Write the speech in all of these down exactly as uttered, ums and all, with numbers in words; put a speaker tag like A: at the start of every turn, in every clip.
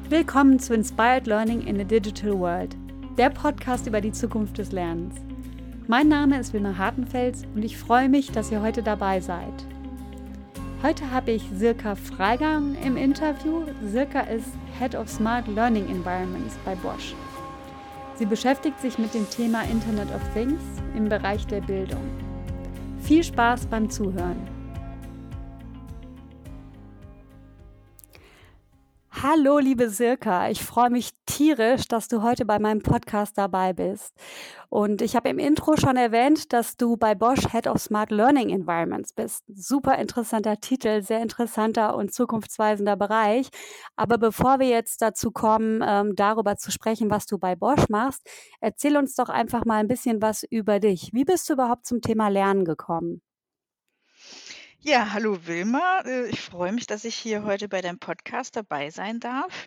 A: Willkommen zu Inspired Learning in a Digital World, der Podcast über die Zukunft des Lernens. Mein Name ist Wilma Hartenfels und ich freue mich, dass ihr heute dabei seid. Heute habe ich Sirka Freigang im Interview. Sirka ist Head of Smart Learning Environments bei Bosch. Sie beschäftigt sich mit dem Thema Internet of Things im Bereich der Bildung. Viel Spaß beim Zuhören. Hallo, liebe Sirka, ich freue mich tierisch, dass du heute bei meinem Podcast dabei bist. Und ich habe im Intro schon erwähnt, dass du bei Bosch Head of Smart Learning Environments bist. Super interessanter Titel, sehr interessanter und zukunftsweisender Bereich. Aber bevor wir jetzt dazu kommen, ähm, darüber zu sprechen, was du bei Bosch machst, erzähl uns doch einfach mal ein bisschen was über dich. Wie bist du überhaupt zum Thema Lernen gekommen?
B: Ja, hallo Wilma. Äh, Ich freue mich, dass ich hier heute bei deinem Podcast dabei sein darf.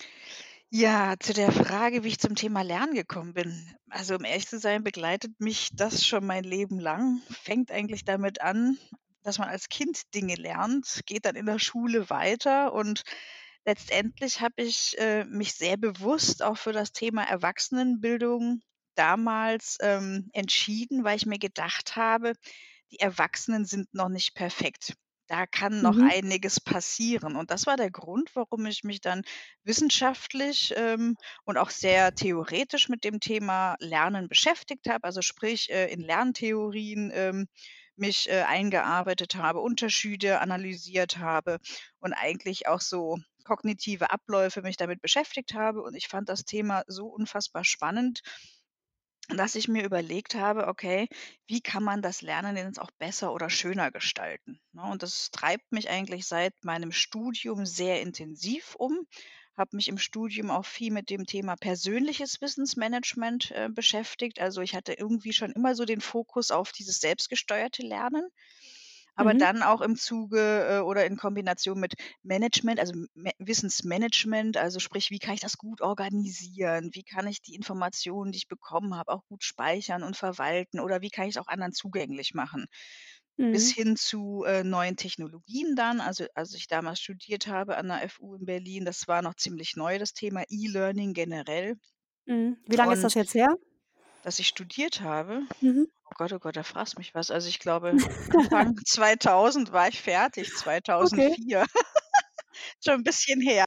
B: Ja, zu der Frage, wie ich zum Thema Lernen gekommen bin. Also um ehrlich zu sein, begleitet mich das schon mein Leben lang. Fängt eigentlich damit an, dass man als Kind Dinge lernt, geht dann in der Schule weiter und letztendlich habe ich äh, mich sehr bewusst auch für das Thema Erwachsenenbildung damals ähm, entschieden, weil ich mir gedacht habe, die Erwachsenen sind noch nicht perfekt. Da kann noch
A: Mhm.
B: einiges passieren. Und das war der Grund, warum ich mich dann wissenschaftlich, ähm, und auch sehr theoretisch mit dem Thema Lernen beschäftigt habe. Also sprich, äh, in Lerntheorien, ähm, mich, äh, eingearbeitet habe, Unterschiede analysiert habe und eigentlich auch so kognitive Abläufe mich damit beschäftigt habe. Und ich fand das Thema so unfassbar spannend, dass ich mir überlegt habe: „Okay, wie kann man das Lernen denn jetzt auch besser oder schöner gestalten?“ Ne, und das treibt mich eigentlich seit meinem Studium sehr intensiv um. Habe mich im Studium auch viel mit dem Thema persönliches Wissensmanagement, äh, beschäftigt. Also, ich hatte irgendwie schon immer so den Fokus auf dieses selbstgesteuerte Lernen, aber
A: Mhm.
B: dann auch im Zuge, äh, oder in Kombination mit Management, also Me Wissensmanagement, also sprich, wie kann ich das gut organisieren? Wie kann ich die Informationen, die ich bekommen habe, auch gut speichern und verwalten oder wie kann ich es auch anderen zugänglich machen? Bis
A: Mhm.
B: hin zu, äh, neuen Technologien dann. Also, als ich damals studiert habe an der F U in Berlin, das war noch ziemlich neu, das Thema E-Learning generell.
A: Mhm. Wie lange ist das
B: Und
A: jetzt her?
B: dass ich studiert habe,
A: Mhm.
B: oh Gott, oh Gott, da fragst mich was. Also, ich glaube, Anfang zweitausend war ich fertig,
A: Okay.
B: zweitausendvier. Schon 'n bisschen her.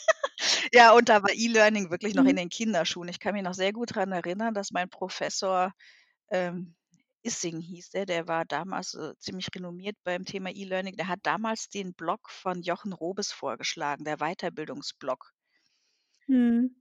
B: Ja, und da war E-Learning wirklich noch in
A: Mhm.
B: den Kinderschuhen. Ich kann mich noch sehr gut dran erinnern, dass mein Professor, ähm, Issing hieß der, der war damals, äh, ziemlich renommiert beim Thema E-Learning. Der hat damals den Blog von Jochen Robes vorgeschlagen, der Weiterbildungsblog.
A: Mhm.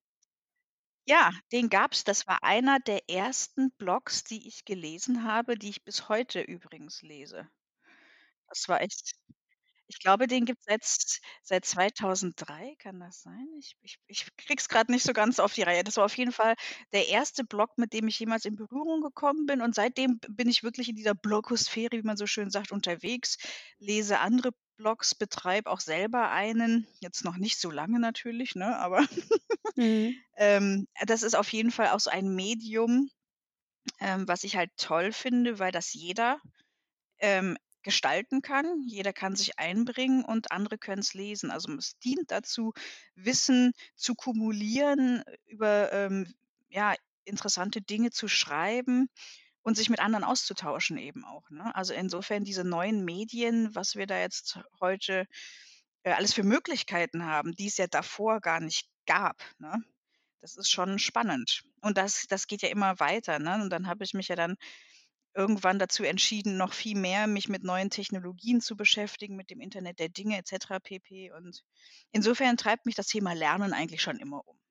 B: Ja, den gab's. Das war einer der ersten Blogs, die ich gelesen habe, die ich bis heute übrigens lese. Das war echt Ich glaube, den gibt's seit seit zweitausenddrei, kann das sein? Ich ich ich kriege es grad nicht so ganz auf die Reihe. Das war auf jeden Fall der erste Blog, mit dem ich jemals in Berührung gekommen bin und seitdem b bin ich wirklich in dieser Blogosphäre, wie man so schön sagt, unterwegs, lese andere Blogs, betreibe auch selber einen, jetzt noch nicht so lange natürlich, ne, aber
A: Mhm.
B: ähm, das ist auf jeden Fall auch so ein Medium, ähm, was ich halt toll finde, weil das jeder ähm, gestalten kann. Jeder kann sich einbringen und andere können's lesen. Also, es dient dazu, Wissen zu kumulieren, äh, über, ähm, ja, interessante Dinge zu schreiben und sich mit anderen auszutauschen eben auch, ne? Also, insofern diese neuen Medien, was wir da jetzt heute, äh, alles für Möglichkeiten haben, die es ja davor gar nicht gab, ne? Das ist schon spannend. Und das das geht ja immer weiter, ne? Und dann habe ich mich ja dann irgendwann dazu entschieden, noch viel mehr mich mit neuen Technologien zu beschäftigen, mit dem Internet der Dinge et cetera pp. Und insofern treibt mich das Thema Lernen eigentlich schon immer um.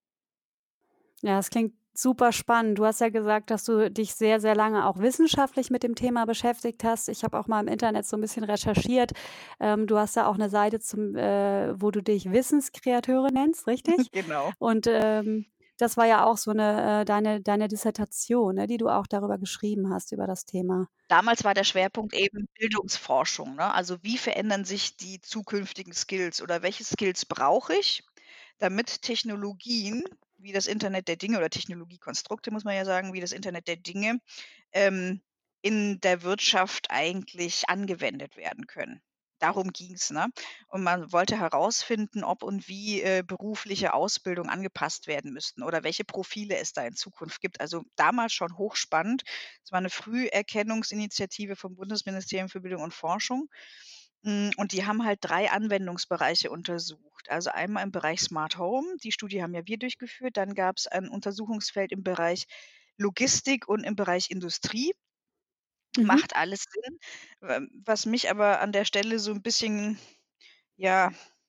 A: Ja, das klingt super spannend. Du hast ja gesagt, dass du dich sehr, sehr lange auch wissenschaftlich mit dem Thema beschäftigt hast. Ich habe auch mal im Internet so ein bisschen recherchiert. Ähm, du hast da auch eine Seite zum äh, wo du dich Wissenskreateure nennst, richtig?
B: Genau.
A: Und, ähm, das war ja auch so 'ne äh, deine deine Dissertation, ne, die du auch darüber geschrieben hast, über das Thema.
B: Damals war der Schwerpunkt eben Bildungsforschung, ne? Also, wie verändern sich die zukünftigen Skills oder welche Skills brauche ich, damit Technologien wie das Internet der Dinge oder Technologiekonstrukte, muss man ja sagen, wie das Internet der Dinge, ähm, in der Wirtschaft eigentlich angewendet werden können. darum ging's, ne? Und man wollte herausfinden, ob und wie, äh, berufliche Ausbildung angepasst werden müssten oder welche Profile es da in Zukunft gibt. Also, damals schon hochspannend. Es war 'ne Früherkennungsinitiative vom Bundesministerium für Bildung und Forschung. Hm, und die haben halt drei Anwendungsbereiche untersucht. Also, einmal im Bereich Smart Home, die Studie haben ja wir durchgeführt, dann gab's ein Untersuchungsfeld im Bereich Logistik und im Bereich Industrie.
A: Mhm.
B: Macht alles Sinn. Ähm, was mich aber an der Stelle so 'n bisschen, ja,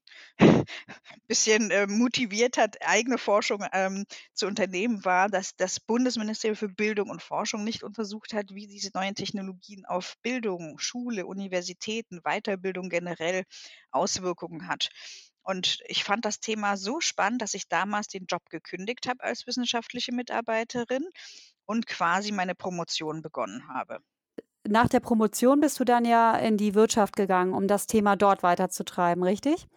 B: bisschen, ähm, motiviert hat, eigene Forschung, ähm, zu unternehmen, war, dass das Bundesministerium für Bildung und Forschung nicht untersucht hat, wie diese neuen Technologien auf Bildung, Schule, Universitäten, Weiterbildung generell Auswirkungen hat. Und ich fand das Thema so spannend, dass ich damals den Job gekündigt habe als wissenschaftliche Mitarbeiterin und quasi meine Promotion begonnen habe.
A: Nach der Promotion bist du dann ja in die Wirtschaft gegangen, um das Thema dort weiterzutreiben, richtig?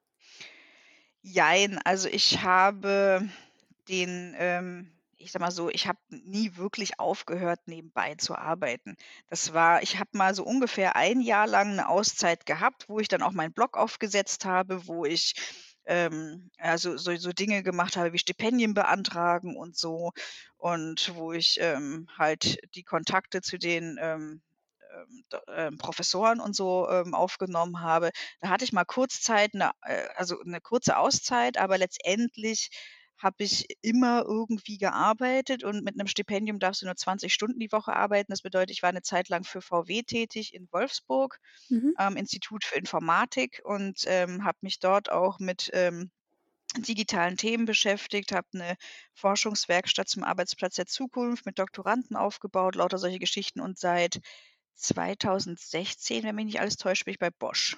B: Jein, also ich habe den, ähm ich sage mal so, ich habe nie wirklich aufgehört, nebenbei zu arbeiten. Das war ich habe mal so ungefähr ein Jahr lang 'ne Auszeit gehabt, wo ich dann auch meinen Blog aufgesetzt habe, wo ich, ähm, ja, so so so Dinge gemacht habe wie Stipendien beantragen und so und wo ich, ähm, halt die Kontakte zu den, ähm, ähm, d ähm, Professoren und so, ähm, aufgenommen habe. Da hatte ich mal kurz Zeit, 'ne äh, also 'ne kurze Auszeit, aber letztendlich habe ich immer irgendwie gearbeitet und mit 'nem Stipendium darfst du nur zwanzig Stunden die Woche arbeiten. Das bedeutet, ich war 'ne Zeit lang für V W tätig in Wolfsburg
A: Mhm.
B: am Institut für Informatik und, ähm, habe mich dort auch mit, ähm, digitalen Themen beschäftigt, habe 'ne Forschungswerkstatt zum Arbeitsplatz der Zukunft mit Doktoranden aufgebaut, lauter solche Geschichten und seit zweitausendsechzehn, wenn mich nicht alles täuscht, bin ich bei Bosch.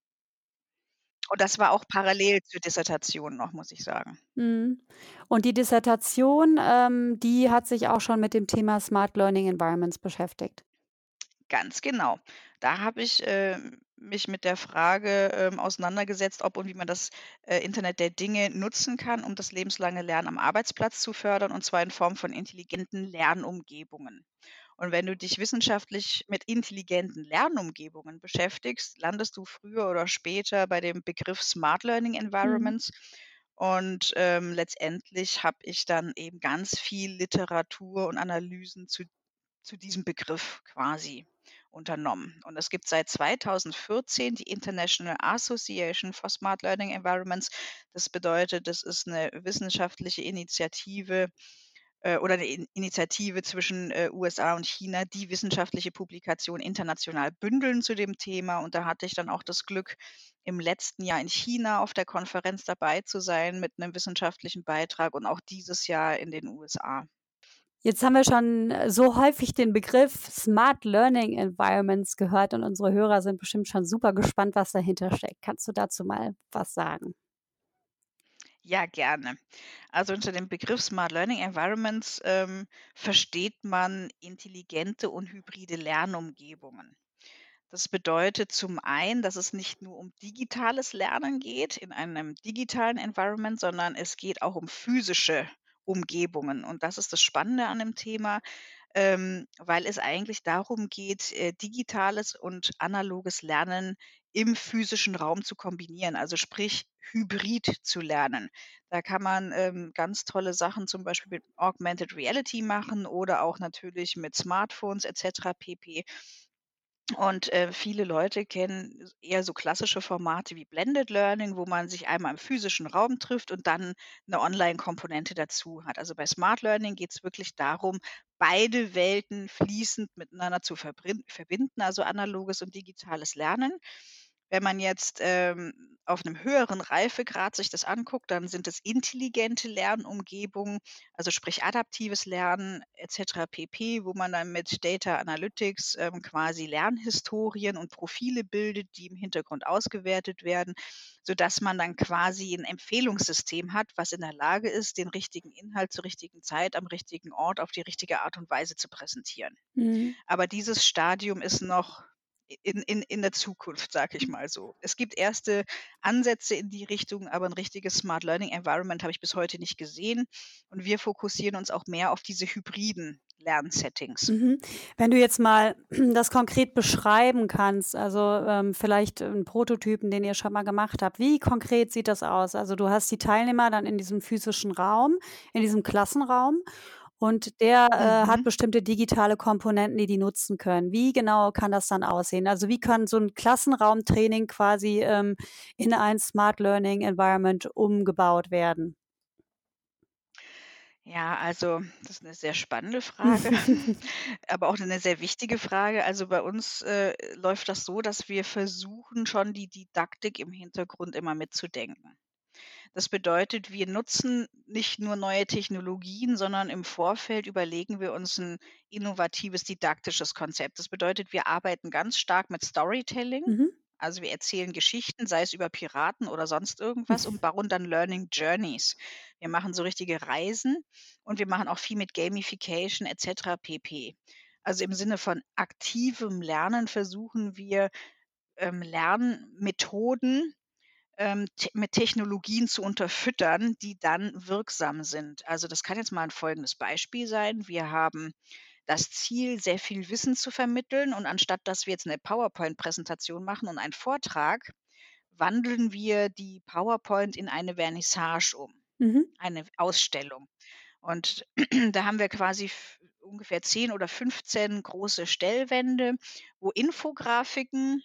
B: Und das war auch parallel zur Dissertation noch, muss ich sagen.
A: Mhm. Und die Dissertation, ähm, die hat sich auch schon mit dem Thema Smart Learning Environments beschäftigt?
B: Ganz genau. Da habe ich, ähm, mich mit der Frage, ähm, auseinandergesetzt, ob und wie man das, äh, Internet der Dinge nutzen kann, um das lebenslange Lernen am Arbeitsplatz zu fördern, und zwar in Form von intelligenten Lernumgebungen. Und wenn du dich wissenschaftlich mit intelligenten Lernumgebungen beschäftigst, landest du früher oder später bei dem Begriff Smart Learning
A: Mhm.
B: Environments. Und, ähm, letztendlich habe ich dann eben ganz viel Literatur und Analysen zu zu diesem Begriff quasi unternommen. Und es gibt seit zweitausendvierzehn die International Association for Smart Learning Environments. Das bedeutet, das ist 'ne wissenschaftliche Initiative, äh, oder 'ne In Initiative zwischen, äh, U S A und China, die wissenschaftliche Publikationen international bündeln zu dem Thema. Und da hatte ich dann auch das Glück, im letzten Jahr in China auf der Konferenz dabei zu sein mit 'nem wissenschaftlichen Beitrag und auch dieses Jahr in den U S A.
A: Jetzt haben wir schon, äh, so häufig den Begriff Smart Learning Environments gehört und unsere Hörer sind bestimmt schon super gespannt, was dahinter steckt. Kannst du dazu mal was sagen?
B: Ja, gerne. Also, unter dem Begriff Smart Learning Environments, ähm, versteht man intelligente und hybride Lernumgebungen. Das bedeutet zum einen, dass es nicht nur um digitales Lernen geht in einem digitalen Environment, sondern es geht auch um physische Umgebungen. Und das ist das Spannende an dem Thema, ähm, weil es eigentlich darum geht, äh, digitales und analoges Lernen im physischen Raum zu kombinieren, also sprich hybrid zu lernen. Da kann man, ähm, ganz tolle Sachen zum Beispiel mit Augmented Reality machen oder auch natürlich mit Smartphones et cetera pp. Und, äh, viele Leute kennen s eher so klassische Formate wie Blended Learning, wo man sich einmal im physischen Raum trifft und dann 'ne Online-Komponente dazu hat. Also, bei Smart Learning geht's wirklich darum, beide Welten fließend miteinander zu verbrin verbinden, also analoges und digitales Lernen. Wenn man jetzt, ähm, auf 'nem höheren Reifegrad sich das anguckt, dann sind es intelligente Lernumgebungen, also sprich adaptives Lernen et cetera pp., wo man dann mit Data Analytics, ähm, quasi Lernhistorien und Profile bildet, die im Hintergrund ausgewertet werden, sodass man dann quasi 'n Empfehlungssystem hat, was in der Lage ist, den richtigen Inhalt zur richtigen Zeit am richtigen Ort auf die richtige Art und Weise zu präsentieren.
A: Mhm.
B: Aber dieses Stadium ist noch i in in in der Zukunft, sage ich mal so. Es gibt erste Ansätze in die Richtung, aber 'n richtiges Smart Learning Environment habe ich bis heute nicht gesehen. Und wir fokussieren uns auch mehr auf diese hybriden Lernsettings.
A: Mhm. Wenn du jetzt mal das konkret beschreiben kannst, also, ähm, vielleicht 'n Prototypen, den ihr schon mal gemacht habt. Wie konkret sieht das aus? Also, du hast die Teilnehmer dann in diesem physischen Raum, in diesem Klassenraum und der, äh, hat
B: Mhm.
A: bestimmte digitale Komponenten, die die nutzen können. Wie genau kann das dann aussehen? Also, wie kann so 'n Klassenraumtraining quasi, ähm, in ein Smart Learning Environment umgebaut werden?
B: Ja, also, das ist 'ne sehr spannende Frage, aber auch 'ne sehr wichtige Frage. Also, bei uns, äh, läuft das so, dass wir versuchen, schon die Didaktik im Hintergrund immer mitzudenken. Das bedeutet, wir nutzen nicht nur neue Technologien, sondern im Vorfeld überlegen wir uns 'n innovatives didaktisches Konzept. Das bedeutet, wir arbeiten ganz stark mit Storytelling.
A: Mhm.
B: Also, wir erzählen Geschichten, sei es über Piraten oder sonst irgendwas und bauen dann Learning Journeys. Wir machen so richtige Reisen und wir machen auch viel mit Gamification et cetera pp. Also, im Sinne von aktivem Lernen versuchen wir, ähm, Lernmethoden, ähm, te mit Technologien zu unterfüttern, die dann wirksam sind. Also, das kann jetzt mal 'n folgendes Beispiel sein. Wir haben das Ziel, sehr viel Wissen zu vermitteln und anstatt dass wir jetzt 'ne PowerPoint-Präsentation machen und einen Vortrag, wandeln wir die PowerPoint in eine Vernissage um,
A: Mhm.
B: eine Ausstellung. Und da haben wir quasi f ungefähr zehn oder fünfzehn große Stellwände, wo Infografiken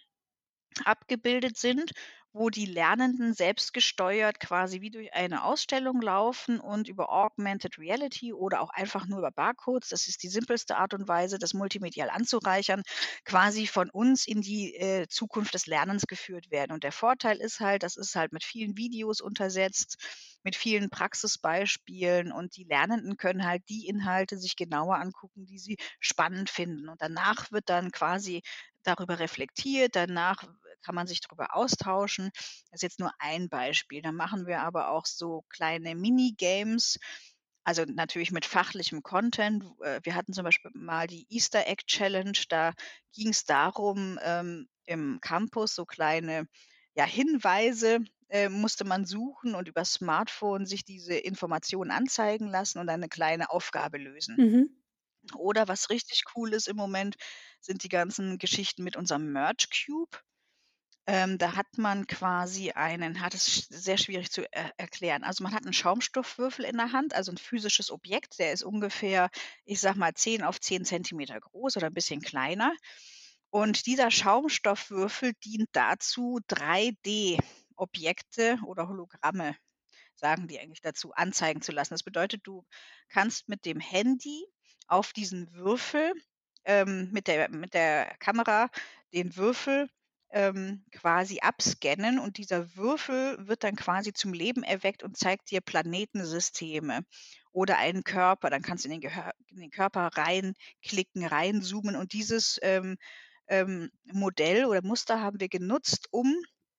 B: abgebildet sind, wo die Lernenden selbstgesteuert quasi wie durch eine Ausstellung laufen und über Augmented Reality oder auch einfach nur über Barcodes, das ist die simpelste Art und Weise, das multimedial anzureichern, quasi von uns in die, äh, Zukunft des Lernens geführt werden. Und der Vorteil ist halt, das ist halt mit vielen Videos untersetzt, mit vielen Praxisbeispielen und die Lernenden können halt die Inhalte sich genauer angucken, die sie spannend finden. Und danach wird dann quasi darüber reflektiert, danach kann man sich drüber austauschen. Das ist jetzt nur ein Beispiel. Dann machen wir aber auch so kleine Mini-Games, also, natürlich mit fachlichem Content. W äh, wir hatten zum Beispiel mal die Easter Egg Challenge, da ging's darum, ähm, im Campus so kleine, ja, Hinweise, äh, musste man suchen und übers Smartphone sich diese Informationen anzeigen lassen und dann 'ne kleine Aufgabe lösen.
A: Mhm.
B: Oder was richtig cool ist im Moment, sind die ganzen Geschichten mit unserem Merge Cube. Ähm, da hat man quasi einen hat es sch sehr schwierig zu er erklären. Also, man hat 'n Schaumstoffwürfel in der Hand, also, 'n physisches Objekt, der ist ungefähr, ich sage mal, zehn auf zehn Zentimeter groß oder 'n bisschen kleiner. Und dieser Schaumstoffwürfel dient dazu, drei D-Objekte oder Hologramme, sagen die eigentlich dazu, anzeigen zu lassen. Das bedeutet, du kannst mit dem Handy auf diesen Würfel, ähm, mit der mit der Kamera den Würfel, ähm, quasi abscannen und dieser Würfel wird dann quasi zum Leben erweckt und zeigt dir Planetensysteme oder einen Körper. Dann kannst du in den Gehör in den Körper reinklicken, reinzoomen und dieses, ähm, ähm, Modell oder Muster haben wir genutzt, um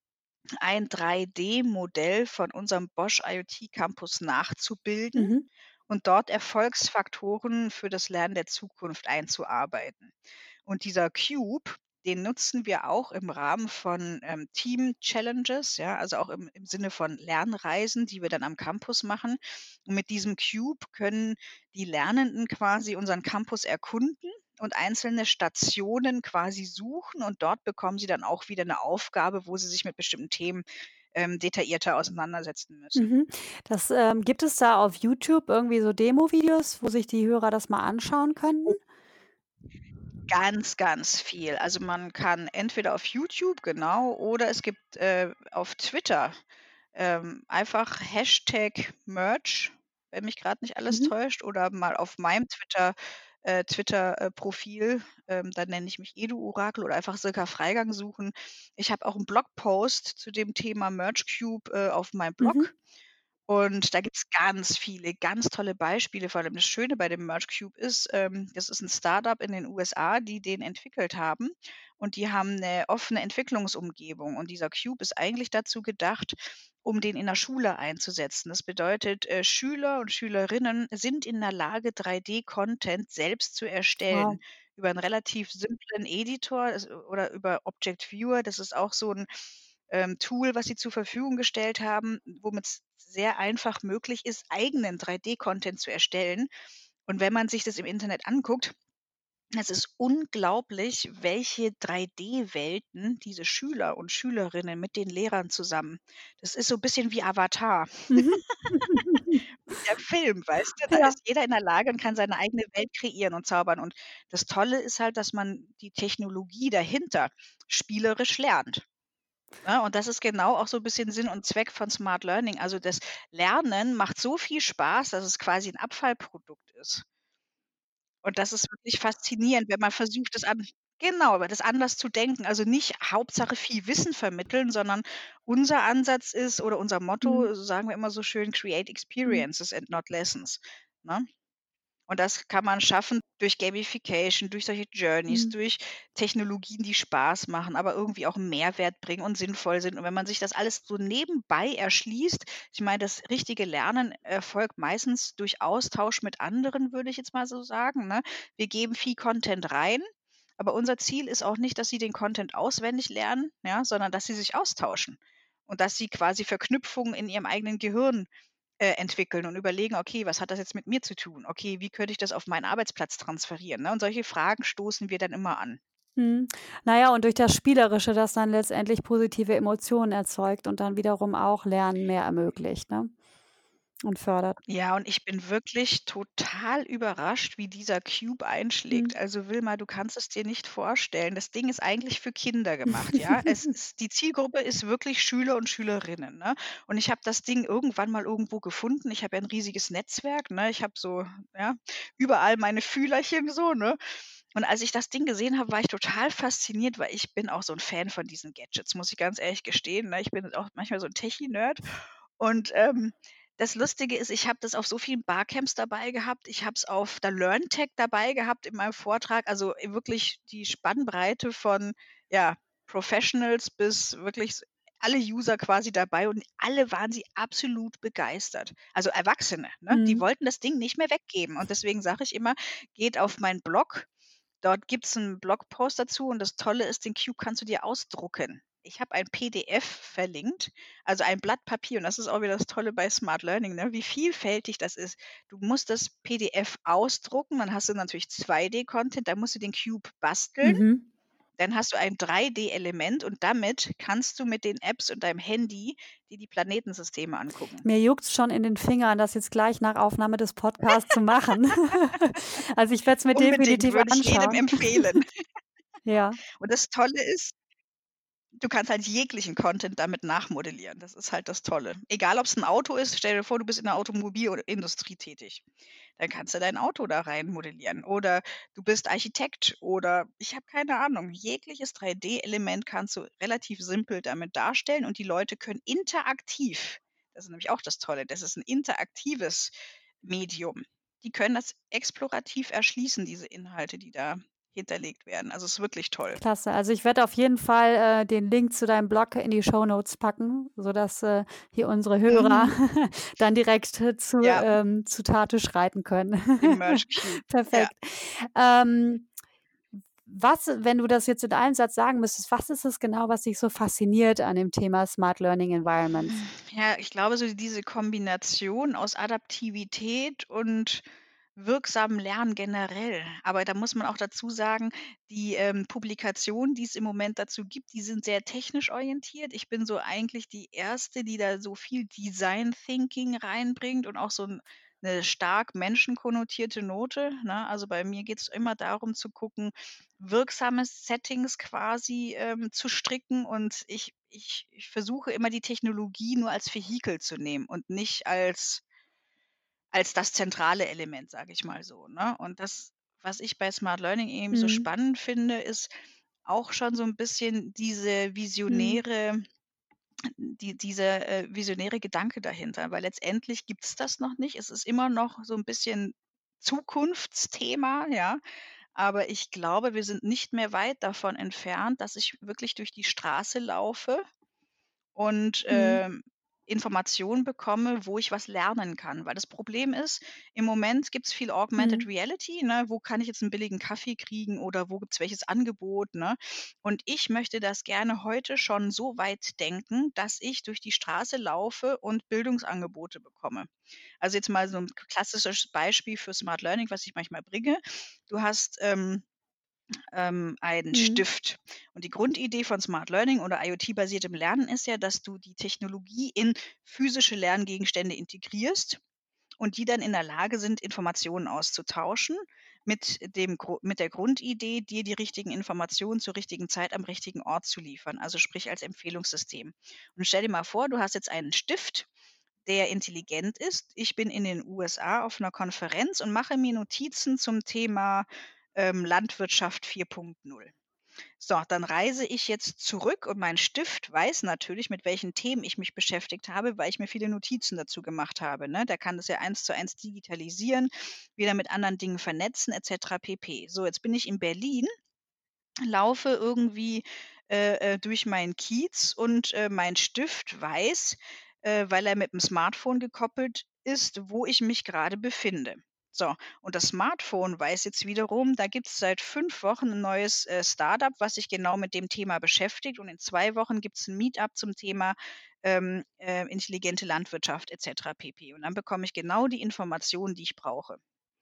B: ein drei D-Modell von unserem Bosch IoT Campus nachzubilden
A: Mhm.
B: und dort Erfolgsfaktoren für das Lernen der Zukunft einzuarbeiten. Und dieser Cube, den nutzen wir auch im Rahmen von, ähm, Team-Challenges, ja, also, auch im im Sinne von Lernreisen, die wir dann am Campus machen. Und mit diesem Cube können die Lernenden quasi unseren Campus erkunden und einzelne Stationen quasi suchen und dort bekommen sie dann auch wieder 'ne Aufgabe, wo sie sich mit bestimmten Themen, ähm, detaillierter auseinandersetzen müssen.
A: Mhm. Das, ähm gibt es da auf YouTube irgendwie so Demovideos, wo sich die Hörer das mal anschauen könnten?
B: Oh. Ganz, ganz viel. Also, man kann entweder auf YouTube, genau, oder es gibt, äh, auf Twitter, ähm, einfach Hashtag Merge, wenn mich grad nicht alles
A: Mhm.
B: täuscht, oder mal auf meinem Twitter äh, Twitter, äh, Profil, ähm, da nenne ich mich Edu-Orakel oder einfach Silka Freigang suchen. Ich habe auch 'n Blogpost zu dem Thema Merge Cube, äh, auf meinem
A: Mhm.
B: Blog und da gibt's ganz viele, ganz tolle Beispiele. Vor allem das Schöne bei dem Merge Cube ist, ähm, das ist 'n Start-up in den USA, die den entwickelt haben und die haben 'ne offene Entwicklungsumgebung und dieser Cube ist eigentlich dazu gedacht, um den in der Schule einzusetzen. Das bedeutet, äh, Schüler und Schülerinnen sind in der Lage, drei D-Content selbst zu erstellen
A: Wow.
B: über 'n relativ simplen Editor es oder über Object Viewer. Das ist auch so 'n, ähm, Tool, was sie zur Verfügung gestellt haben, womit es sehr einfach möglich ist, eigenen drei D-Content zu erstellen. Und wenn man sich das im Internet anguckt, es ist unglaublich, welche drei D-Welten diese Schüler und Schülerinnen mit den Lehrern zusammen, das ist so 'n bisschen wie Avatar.
A: Mhm.
B: Wie der Film, weißt du? Da
A: Ja.
B: ist jeder in der Lage und kann seine eigene Welt kreieren und zaubern. Und das Tolle ist halt, dass man die Technologie dahinter spielerisch lernt, ne? Und das ist genau auch so 'n bisschen Sinn und Zweck von Smart Learning. Also, das Lernen macht so viel Spaß, dass es quasi 'n Abfallprodukt ist. Und das ist wirklich faszinierend, wenn man versucht, das an genau, aber das anders zu denken. Also, nicht Hauptsache viel Wissen vermitteln, sondern unser Ansatz ist oder unser
A: Mhm.
B: Motto, so sagen wir immer so schön: „Create
A: Mhm.
B: experiences and not lessons“, ne? Und das kann man schaffen durch Gamification, durch solche Journeys,
A: Mhm.
B: durch Technologien, die Spaß machen, aber irgendwie auch 'n Mehrwert bringen und sinnvoll sind. Und wenn man sich das alles so nebenbei erschließt ich meine, das richtige Lernen erfolgt meistens durch Austausch mit anderen, würde ich jetzt mal so sagen, ne? Wir geben viel Content rein, aber unser Ziel ist auch nicht, dass sie den Content auswendig lernen, ja, sondern dass sie sich austauschen und dass sie quasi Verknüpfungen in ihrem eigenen Gehirn, äh, entwickeln und überlegen: „Okay, was hat das jetzt mit mir zu tun? Okay, wie könnte ich das auf meinen Arbeitsplatz transferieren“, ne? Und solche Fragen stoßen wir dann immer an.
A: Mhm. Na ja, und durch das Spielerische, das dann letztendlich positive Emotionen erzeugt und dann wiederum auch Lernen mehr ermöglicht, ne? Und fördert.
B: Ja, und ich bin wirklich total überrascht, wie dieser Cube
A: Mhm.
B: einschlägt. Also, Wilma, du kannst es dir nicht vorstellen. Das Ding ist eigentlich für Kinder gemacht, ja? Es ist die Zielgruppe ist wirklich Schüler und Schülerinnen, ne? Und ich habe das Ding irgendwann mal irgendwo gefunden. Ich habe ja 'n riesiges Netzwerk, ne? Ich habe so, ja, überall meine Fühlerchen so, ne? Und als ich das Ding gesehen habe, war ich total fasziniert, weil ich bin auch so 'n Fan von diesen Gadgets, muss ich ganz ehrlich gestehen, ne? Ich bin auch manchmal so 'n Techie-Nerd. Und, ähm, das Lustige ist, ich habe das auf so vielen Barcamps dabei gehabt. Ich habe es auf der LearnTech dabei gehabt in meinem Vortrag. Also, äh, wirklich die Spannbreite von, ja, Professionals bis wirklich s alle User quasi dabei und alle waren sie absolut begeistert. Also, Erwachsene, ne? Die
A: Mhm.
B: wollten das Ding nicht mehr weggeben. Und deswegen sage ich immer: „Geht auf meinen Blog.“ Dort gibt's 'n Blogpost dazu und das Tolle ist, den Cube kannst du dir ausdrucken. Ich habe ein P D F verlinkt, also ein Blatt Papier und das ist auch wieder das Tolle bei Smart Learning, ne, wie vielfältig das ist. Du musst das P D F ausdrucken, dann hast du natürlich zwei D-Content, dann musst du den Cube basteln.
A: Mhm.
B: Dann hast du ein drei D-Element und damit kannst du mit den Apps und deinem Handy dir die Planetensysteme angucken.
A: Mir juckt's schon in den Fingern, das jetzt gleich nach Aufnahme des Podcasts zu machen. Also, ich werde es mir
B: Unbedingt,
A: definitiv
B: würde ich jedem
A: anschauen.
B: empfehlen.
A: Ja.
B: Und das Tolle ist du kannst halt jeglichen Content damit nachmodellieren. Das ist halt das Tolle. Egal, ob's 'n Auto ist, stell dir vor, du bist in der Automobil oder Industrie tätig. Dann kannst du dein Auto da rein modellieren. Oder du bist Architekt oder ich habe keine Ahnung. Jegliches drei D-Element kannst du relativ simpel damit darstellen und die Leute können interaktiv das ist nämlich auch das Tolle, das ist 'n interaktives Medium. Die können das explorativ erschließen, diese Inhalte, die da hinterlegt werden. Also, ist wirklich toll.
A: Klasse. Also, ich werde auf jeden Fall, äh, den Link zu deinem Blog in die Shownotes packen, sodass, äh, hier unsere Hörer
B: Mhm.
A: dann direkt zu
B: Ja.
A: ähm, zu Tate schreiten können.
B: Im Merch Cube, ja.
A: Perfekt. Ähm, was, wenn du das jetzt in einem Satz sagen müsstest, was ist es genau, was dich so fasziniert an dem Thema Smart Learning Environments?
B: Ja, ich glaube, so diese Kombination aus Adaptivität und wirksamem Lernen generell. Aber da muss man auch dazu sagen, die, ähm, Publikationen, die es im Moment dazu gibt, die sind sehr technisch orientiert. Ich bin so eigentlich die Erste, die da so viel Design Thinking reinbringt und auch so 'n 'ne stark menschenkonnotierte Note, ne? Also, bei mir geht's immer darum zu gucken, wirksame Settings quasi, ähm, zu stricken und ich ich ich versuche immer, die Technologie nur als Vehikel zu nehmen und nicht als als das zentrale Element, sage ich mal so, ne? Und das, was ich bei Smart Learning eben so
A: Mhm.
B: spannend finde, ist auch schon so 'n bisschen diese
A: Mhm.
B: visionäre die dieser, äh, visionäre Gedanke dahinter, weil letztendlich gibt's das noch nicht. Es ist immer noch so 'n bisschen Zukunftsthema, ja? Aber ich glaube, wir sind nicht mehr weit davon entfernt, dass ich wirklich durch die Straße laufe und,
A: Mhm.
B: ähm Informationen bekomme, wo ich was lernen kann. Weil das Problem ist, im Moment gibt's viel Augmented
A: Mhm.
B: Reality, ne? Wo kann ich jetzt 'n billigen Kaffee kriegen oder wo gibt's welches Angebot, ne? Und ich möchte das gerne heute schon so weit denken, dass ich durch die Straße laufe und Bildungsangebote bekomme. Also, jetzt mal so 'n k klassisches Beispiel für Smart Learning, was ich manchmal bringe. Du hast, ähm, ähm, einen
A: Mhm.
B: Stift. Und die Grundidee von Smart Learning oder IoT-basiertem Lernen ist ja, dass du die Technologie in physische Lerngegenstände integrierst und die dann in der Lage sind, Informationen auszutauschen mit dem Gru mit der Grundidee, dir die richtigen Informationen zur richtigen Zeit am richtigen Ort zu liefern, also sprich als Empfehlungssystem. Und stell dir mal vor, du hast jetzt einen Stift, der intelligent ist. Ich bin in den U S A auf 'ner Konferenz und mache mir Notizen zum Thema, ähm, Landwirtschaft vier Punkt null. So, dann reise ich jetzt zurück und mein Stift weiß natürlich, mit welchen Themen ich mich beschäftigt habe, weil ich mir viele Notizen dazu gemacht habe, ne? Der kann das ja eins zu eins digitalisieren, wieder mit anderen Dingen vernetzen et cetera pp. So, jetzt bin ich in Berlin, laufe irgendwie, äh, äh, durch meinen Kiez und, äh, mein Stift weiß, äh, weil er mit'm Smartphone gekoppelt ist, wo ich mich grade befinde. So, und das Smartphone weiß jetzt wiederum, da gibt's seit fünf Wochen 'n neues, äh, Start-up, was sich genau mit dem Thema beschäftigt und in zwei Wochen gibt's 'n Meet-up zum Thema, ähm, äh, intelligente Landwirtschaft et cetera pp. Und dann bekomme ich genau die Informationen, die ich brauche.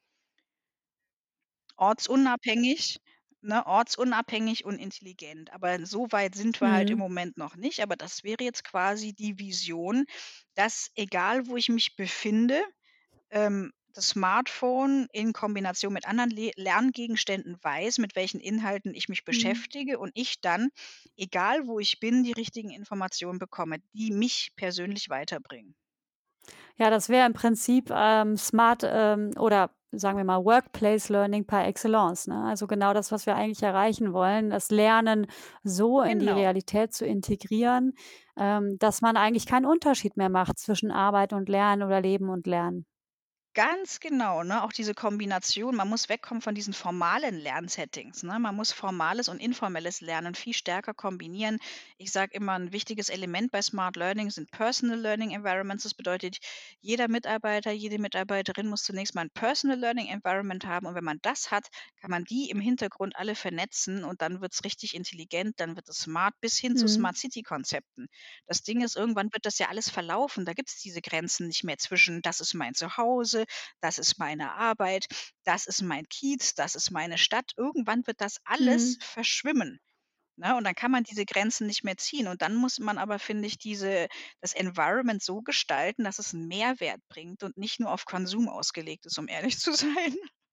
B: Ortsunabhängig, ne, ortsunabhängig und intelligent. Aber so weit sind wir halt im
A: Mhm.
B: Moment noch nicht. Aber das wäre jetzt quasi die Vision, dass egal, wo ich mich befinde, ähm, das Smartphone in Kombination mit anderen Le Lerngegenständen weiß, mit welchen Inhalten ich mich
A: Mhm.
B: beschäftige und ich dann, egal wo ich bin, die richtigen Informationen bekomme, die mich persönlich weiterbringen.
A: Ja, das wäre im Prinzip, ähm, smart, ähm, oder sagen wir mal Workplace Learning par excellence, ne? Also, genau das, was wir eigentlich erreichen wollen, das Lernen so in die
B: Genau.
A: Realität zu integrieren, ähm, dass man eigentlich keinen Unterschied mehr macht zwischen Arbeit und Lernen oder Leben und Lernen.
B: Ganz genau, ne? Auch diese Kombination, man muss wegkommen von diesen formalen Lernsettings, ne? Man muss formales und informelles Lernen viel stärker kombinieren. Ich sage immer, 'n wichtiges Element bei Smart Learning sind Personal Learning Environments. Das bedeutet, jeder Mitarbeiter, jede Mitarbeiterin muss zunächst mal 'n Personal Learning Environment haben und wenn man das hat, kann man die im Hintergrund alle vernetzen und dann wird's richtig intelligent, dann wird es smart bis hin zu
A: Mhm.
B: Smart City Konzepten. Das Ding ist, irgendwann wird das ja alles verlaufen. Da gibt's diese Grenzen nicht mehr zwischen: „Das ist mein Zuhause, das ist meine Arbeit, das ist mein Kiez, das ist meine Stadt.“ Irgendwann wird das alles
A: Mhm.
B: verschwimmen, ne? Und dann kann man diese Grenzen nicht mehr ziehen. Und dann muss man aber, finde ich, diese das Environment so gestalten, dass es 'n Mehrwert bringt und nicht nur auf Konsum ausgelegt ist, um ehrlich zu sein.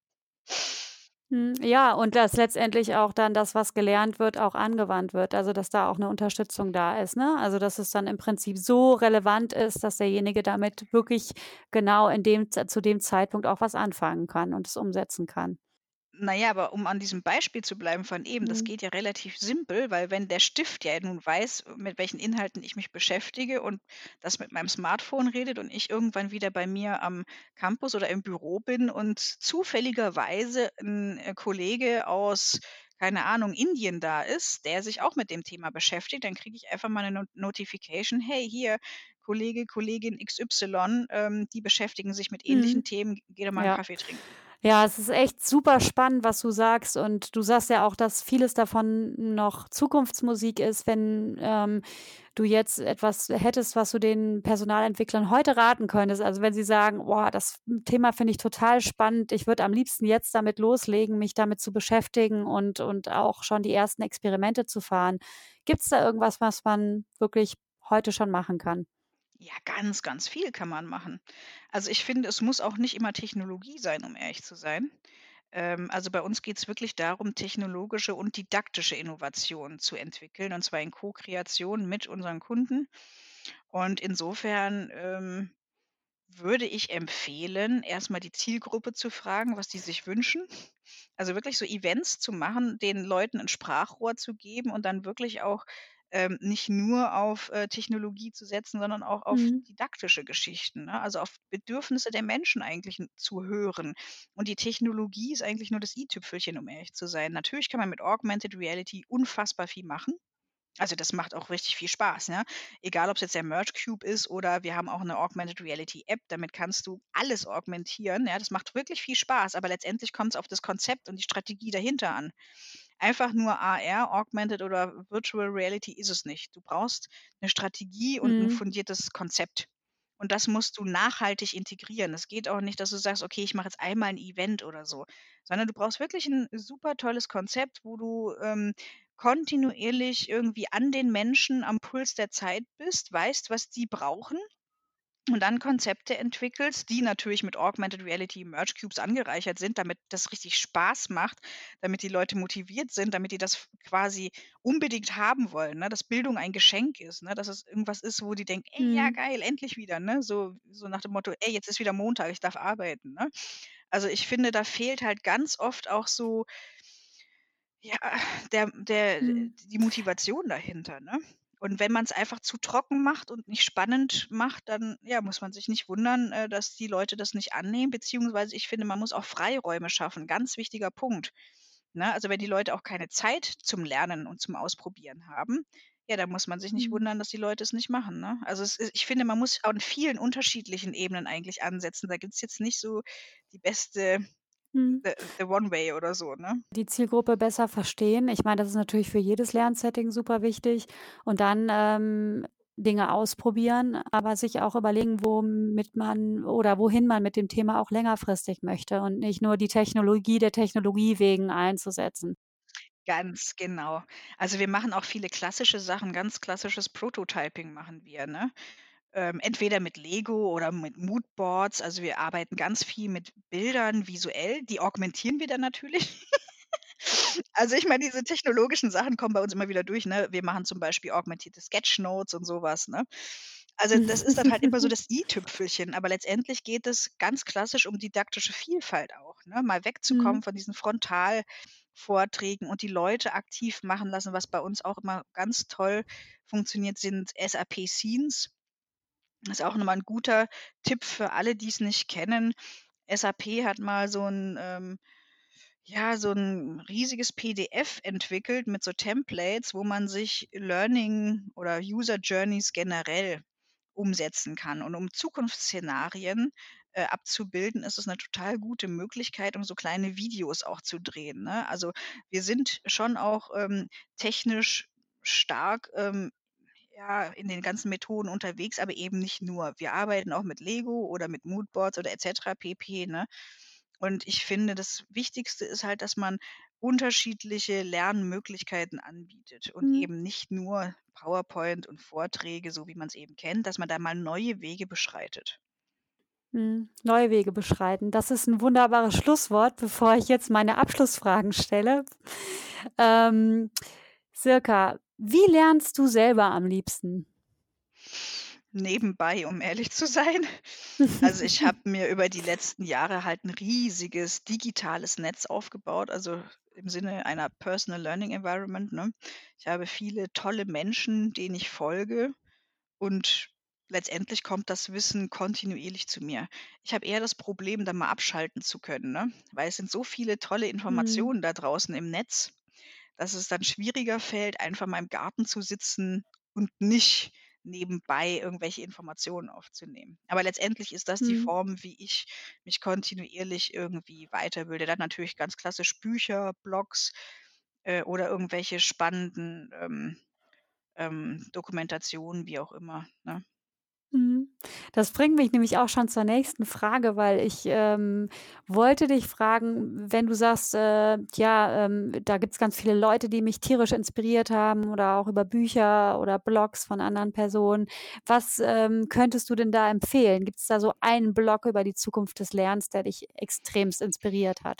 A: Mhm, ja, und dass letztendlich auch dann das, was gelernt wird, auch angewandt wird. Also, dass da auch 'ne Unterstützung da ist, ne? Also, dass es dann im Prinzip so relevant ist, dass derjenige damit wirklich genau in dem Z zu dem Zeitpunkt auch was anfangen kann und es umsetzen kann.
B: Na ja, aber um an diesem Beispiel zu bleiben von eben, das
A: Mhm.
B: geht ja relativ simpel, weil wenn der Stift ja nun weiß, mit welchen Inhalten ich mich beschäftige und das mit meinem Smartphone redet und ich irgendwann wieder bei mir am Campus oder im Büro bin und zufälligerweise 'n, äh, Kollege aus, keine Ahnung, Indien da ist, der sich auch mit dem Thema beschäftigt, dann kriege ich einfach mal 'ne No Notification: „Hey, hier, Kollege, Kollegin X Y, ähm, die beschäftigen sich mit ähnlichen
A: Mhm.
B: Themen. Geh doch mal 'n
A: Ja.
B: Kaffee trinken.“
A: Ja, es ist echt super spannend, was du sagst und du sagst ja auch, dass vieles davon noch Zukunftsmusik ist, wenn, ähm, du jetzt etwas hättest, was du den Personalentwicklern heute raten könntest. Also, wenn sie sagen: „Boah, das Thema finde ich total spannend. Ich würde am liebsten jetzt damit loslegen, mich damit zu beschäftigen und und auch schon die ersten Experimente zu fahren.“ Gibt's da irgendwas, was man wirklich heute schon machen kann?
B: Ja, ganz, ganz viel kann man machen. Also, ich finde, es muss auch nicht immer Technologie sein, um ehrlich zu sein. Ähm, also, bei uns geht's wirklich darum, technologische und didaktische Innovationen zu entwickeln, und zwar in Ko-Kreation mit unseren Kunden. Und insofern, ähm, würde ich empfehlen, erst mal die Zielgruppe zu fragen, was die sich wünschen. Also, wirklich so Events zu machen, den Leuten 'n Sprachrohr zu geben und dann wirklich auch, ähm, nicht nur auf, äh, Technologie zu setzen, sondern auch auf
A: Mhm.
B: didaktische Geschichten, ne? Also, auf Bedürfnisse der Menschen eigentlich 'n zu hören. Und die Technologie ist eigentlich nur das i-Tüpfelchen, um ehrlich zu sein. Natürlich kann man mit Augmented Reality unfassbar viel machen. Also, das macht auch richtig viel Spaß, ne? Egal, ob's jetzt der Merge Cube ist oder wir haben auch 'ne Augmented Reality App, damit kannst du alles augmentieren, ja? Das macht wirklich viel Spaß, aber letztendlich kommt's auf das Konzept und die Strategie dahinter an. Einfach nur A R, Augmented oder Virtual Reality ist es nicht. Du brauchst 'ne Strategie und 'n
A: Mhm.
B: fundiertes Konzept. Und das musst du nachhaltig integrieren. Es geht auch nicht, dass du sagst: „Okay, ich mache jetzt einmal 'n Event oder so“, sondern du brauchst wirklich 'n super tolles Konzept, wo du, ähm, kontinuierlich irgendwie an den Menschen am Puls der Zeit bist, weißt, was die brauchen und dann Konzepte entwickelst, die natürlich mit Augmented Reality Merge Cubes angereichert sind, damit das richtig Spaß macht, damit die Leute motiviert sind, damit die das f quasi unbedingt haben wollen, ne? Dass Bildung ein Geschenk ist, ne? Dass es irgendwas ist, wo die denken: „Ey, ja
A: Mhm.
B: geil, endlich wieder“, ne? So so nach dem Motto: „Ey, jetzt ist wieder Montag, ich darf arbeiten“, ne? Also, ich finde, da fehlt halt ganz oft auch so ja, der der
A: Mhm.
B: die Motivation dahinter, ne? Und wenn man's einfach zu trocken macht und nicht spannend macht, dann, ja, muss man sich nicht wundern, äh, dass die Leute das nicht annehmen, beziehungsweise ich finde, man muss auch Freiräume schaffen, ganz wichtiger Punkt, ne? Also, wenn die Leute auch keine Zeit zum Lernen und zum Ausprobieren haben, ja, dann muss man sich nicht
A: Mhm.
B: wundern, dass die Leute es nicht machen, ne? Also, es ist ich finde, man muss an vielen unterschiedlichen Ebenen eigentlich ansetzen. Da gibt's jetzt nicht so die beste
A: Mhm.
B: the the one way oder so, ne?
A: Die Zielgruppe besser verstehen. Ich meine, das ist natürlich für jedes Lernsetting super wichtig und dann, ähm, Dinge ausprobieren, aber sich auch überlegen, womit man oder wohin man mit dem Thema auch längerfristig möchte und nicht nur die Technologie der Technologie wegen einzusetzen.
B: Ganz genau. Also, wir machen auch viele klassische Sachen, ganz klassisches Prototyping machen wir, ne? Ähm, entweder mit Lego oder mit Moodboards. Also, wir arbeiten ganz viel mit Bildern visuell, die augmentieren wir dann natürlich. Also, ich meine, diese technologischen Sachen kommen bei uns immer wieder durch, ne? Wir machen zum Beispiel augmentierte Sketchnotes und so was, ne? Also, das ist dann halt immer so das i-Tüpfelchen, aber letztendlich geht es ganz klassisch um didaktische Vielfalt auch, ne? Mal wegzukommen
A: Mhm.
B: von diesen Frontalvorträgen und die Leute aktiv machen lassen. Was bei uns auch immer ganz toll funktioniert, sind SAP-Scenes. Ist auch noch mal 'n guter Tipp für alle, die's nicht kennen. SAP hat mal so 'n, ähm ja, so 'n riesiges P D F entwickelt mit so Templates, wo man sich Learning oder User Journeys generell umsetzen kann. Und um Zukunftsszenarien, äh, abzubilden, ist es 'ne total gute Möglichkeit, um so kleine Videos auch zu drehen, ne? Also, wir sind schon auch, ähm, technisch stark, ähm, ja, in den ganzen Methoden unterwegs, aber eben nicht nur. Wir arbeiten auch mit Lego oder mit Moodboards oder et cetera pp., ne? Und ich finde, das Wichtigste ist halt, dass man unterschiedliche Lernmöglichkeiten anbietet und
A: Mhm.
B: eben nicht nur PowerPoint und Vorträge, so wie man's eben kennt, dass man da mal neue Wege beschreitet.
A: Mhm. Neue Wege beschreiten. Das ist 'n wunderbares Schlusswort, bevor ich jetzt meine Abschlussfragen stelle. Ähm, Sirka, wie lernst du selber am liebsten?
B: Nebenbei, um ehrlich zu sein. Also, ich habe mir über die letzten Jahre halt 'n riesiges digitales Netz aufgebaut, also, im Sinne einer Personal Learning Environment, ne? Ich habe viele tolle Menschen, denen ich folge und letztendlich kommt das Wissen kontinuierlich zu mir. Ich habe eher das Problem, da mal abschalten zu können, ne? Weil es sind so viele tolle
A: Mhm.
B: Informationen da draußen im Netz, dass es dann schwieriger fällt, einfach mal im Garten zu sitzen und nicht nebenbei irgendwelche Informationen aufzunehmen. Aber letztendlich ist das die
A: Mhm.
B: Form, wie ich mich kontinuierlich irgendwie weiterbilde. Dann natürlich ganz klassisch Bücher, Blogs, äh, oder irgendwelche spannenden, ähm, ähm, Dokumentationen, wie auch immer, ne?
A: Mhm. Das bringt mich nämlich auch schon zur nächsten Frage, weil ich, ähm, wollte dich fragen, wenn du sagst, äh, ja, ähm, da gibt's ganz viele Leute, die mich tierisch inspiriert haben oder auch über Bücher oder Blogs von anderen Personen. Was, ähm, könntest du denn da empfehlen? Gibt's da so einen Blog über die Zukunft des Lernens, der dich extremst inspiriert hat?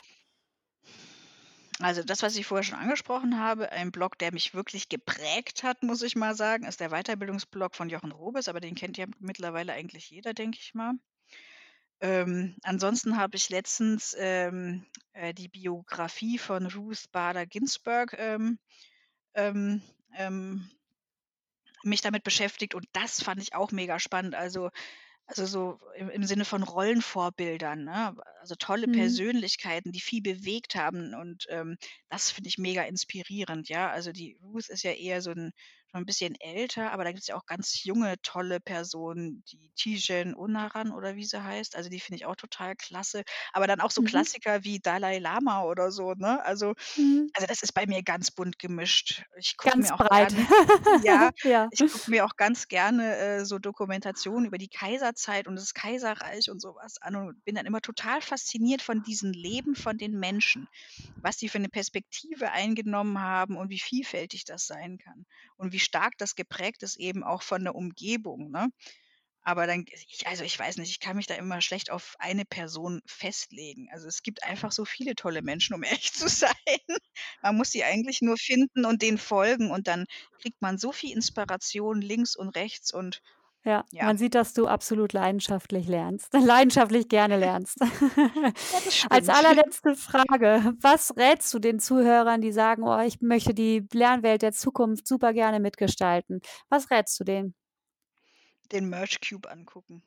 B: Also, das, was ich vorher schon angesprochen habe, ein Blog, der mich wirklich geprägt hat, muss ich mal sagen, ist der Weiterbildungsblog von Jochen Robes, aber den kennt ja mittlerweile eigentlich jeder, denke ich mal. Ähm, ansonsten habe ich letztens, ähm, äh, die Biografie von Ruth Bader Ginsburg, ähm, ähm, ähm mich damit beschäftigt und das fand ich auch mega spannend. Also also, so im im Sinne von Rollenvorbildern, ne? Also, tolle
A: Mhm.
B: Persönlichkeiten, die viel bewegt haben und, ähm, das finde ich mega inspirierend, ja? Also, die Ruth ist ja eher so 'n schon 'n bisschen älter, aber da gibt's ja auch ganz junge, tolle Personen, die Tijen Onaran oder wie sie heißt. Also, die finde ich auch total klasse. Aber dann auch so
A: Mhm.
B: Klassiker wie Dalai Lama oder so, ne? Also
A: Mhm.
B: also, das ist bei mir ganz bunt gemischt. Ich gucke
A: Ganz
B: mir auch
A: breit.
B: gerne ja,
A: Ja.
B: ich gucke mir auch ganz gerne, äh, so Dokumentationen über die Kaiserzeit und das Kaiserreich und so was an und bin dann immer total fasziniert von diesen Leben von den Menschen, was die für 'ne Perspektive eingenommen haben und wie vielfältig das sein kann und wie stark das geprägt ist eben auch von der Umgebung, ne? Aber dann ich also, ich weiß nicht, ich kann mich da immer schlecht auf eine Person festlegen. Also, es gibt einfach so viele tolle Menschen, um ehrlich zu sein. Man muss sie eigentlich nur finden und denen folgen und dann kriegt man so viel Inspiration links und rechts und
A: Ja,
B: ja.
A: man sieht, dass du absolut leidenschaftlich lernst leidenschaftlich gerne lernst.
B: Ja, das
A: Als
B: stimmt.
A: allerletzte Frage, was rätst du den Zuhörern, die sagen: „Oh, ich möchte die Lernwelt der Zukunft super gerne mitgestalten?“ Was rätst du denen?
B: Den Merch Cube angucken.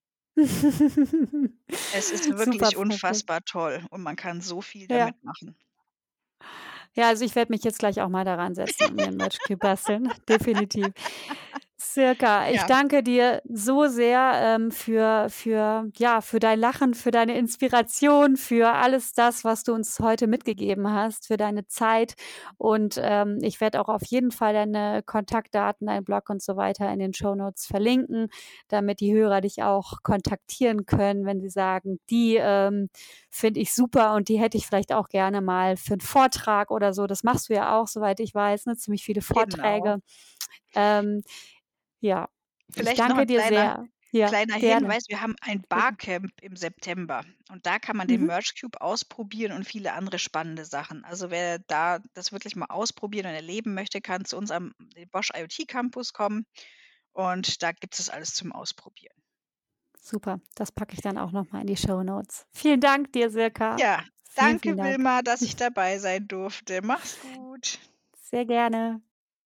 B: Es ist
A: Super
B: wirklich
A: praktisch.
B: unfassbar toll und man kann so viel
A: Ja.
B: damit machen.
A: Ja, also, ich werde mich jetzt gleich auch mal daran setzen und mir 'n Merch Cube basteln, definitiv. Sirka, ich
B: Ja.
A: danke dir so sehr, ähm, für für ja, für dein Lachen, für deine Inspiration, für alles das, was du uns heute mitgegeben hast, für deine Zeit und, ähm, ich werde auch auf jeden Fall deine Kontaktdaten, deinen Blog und so weiter in den Shownotes verlinken, damit die Hörer dich auch kontaktieren können, wenn sie sagen: „Die, ähm, finde ich super und die hätte ich vielleicht auch gerne mal für 'n Vortrag“ oder so. Das machst du ja auch, soweit ich weiß, ne, ziemlich viele
B: Genau.
A: Vorträge. Ähm, ja, ich
B: Vielleicht noch
A: danke
B: 'n
A: dir
B: kleiner
A: sehr. Ja,
B: kleiner
A: gerne.
B: Hinweis: Wir haben ein
A: Sehr gern.
B: Barcamp im September und da kann man den
A: Mhm.
B: Merch Cube ausprobieren und viele andere spannende Sachen. Also, wer da das wirklich mal ausprobieren und erleben möchte, kann zu uns am den Bosch IoT Campus kommen und da gibt's das alles zum Ausprobieren.
A: Super, das packe ich dann auch noch mal in die Shownotes. Vielen Dank dir, Sirka.
B: Ja,
A: Vielen, vielen
B: danke
A: Dank.
B: Wilma, dass ich dabei sein durfte. Mach's gut.
A: Sehr gerne.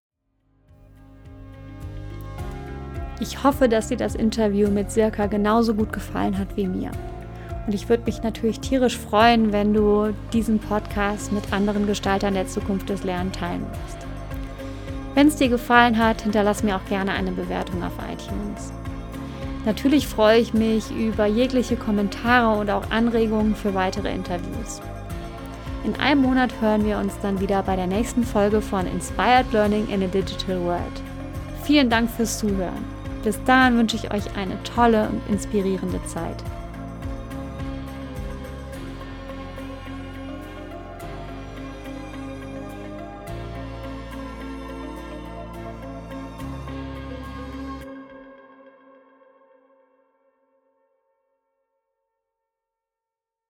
A: Ich hoffe, dass dir das Interview mit Sirka genauso gut gefallen hat wie mir. Und ich würde mich natürlich tierisch freuen, wenn du diesen Podcast mit anderen Gestaltern der Zukunft des Lernens teilen wirst. Wenn's dir gefallen hat, hinterlass mir auch gerne eine Bewertung auf iTunes. Natürlich freue ich mich über jegliche Kommentare und auch Anregungen für weitere Interviews. In einem Monat hören wir uns dann wieder bei der nächsten Folge von Inspired Learning in a Digital World. Vielen Dank fürs Zuhören. Bis dahin wünsche ich euch eine tolle und inspirierende Zeit.